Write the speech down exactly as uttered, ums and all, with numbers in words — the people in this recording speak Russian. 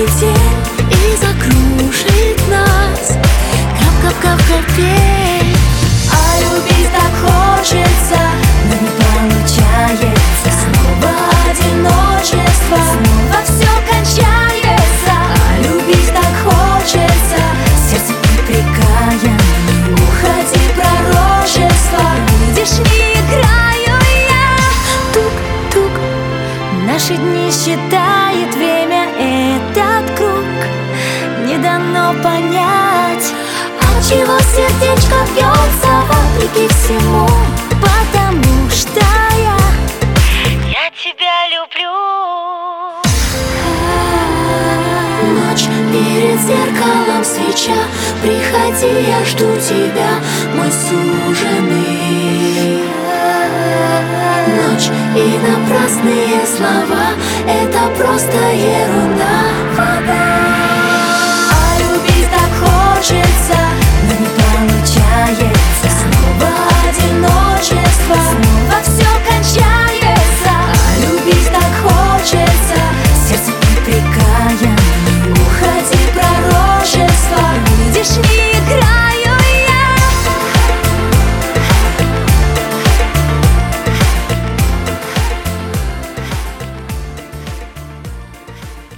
метель и закружит нас. Кап-кап-кап капель. А любить так хочется, но не получается. Снова одиночество, снова все кончается. А любить так хочется, сердце припрекая: не уходи, пророчество, видишь, не играю я. Тук-тук, наши дни считает время, этот круг не дано понять. Отчего сердечко бьется вопреки всему? Потому что я Я тебя люблю. Ночь перед зеркалом свеча, приходи, я жду тебя, мой суженый. Ночь и напрасные слова — это просто ерунда.